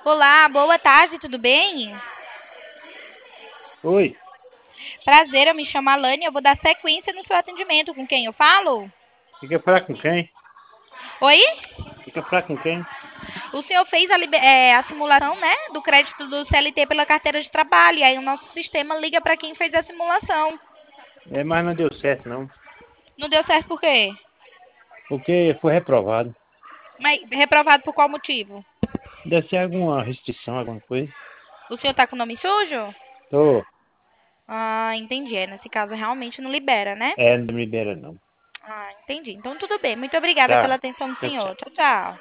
Olá, boa tarde, tudo bem? Oi, Prazer, eu me chamo Alane, eu vou dar sequência no seu atendimento. Com quem eu falo? quer falar com quem? Oi? Quer falar com quem? O senhor fez a simulação, né, do crédito do CLT pela carteira de trabalho, e aí o nosso sistema liga para quem fez a simulação. Mas não deu certo, não. Não deu certo por quê? Porque foi reprovado. Mas reprovado por qual motivo? Deve ser alguma restrição, alguma coisa. O senhor tá com o nome sujo? Tô. Ah, entendi. Nesse caso realmente não libera, né? Não me libera, não. Ah, entendi. Então tudo bem. Muito obrigada pela Tchau. atenção do Tchau, senhor. tchau. Tchau, tchau.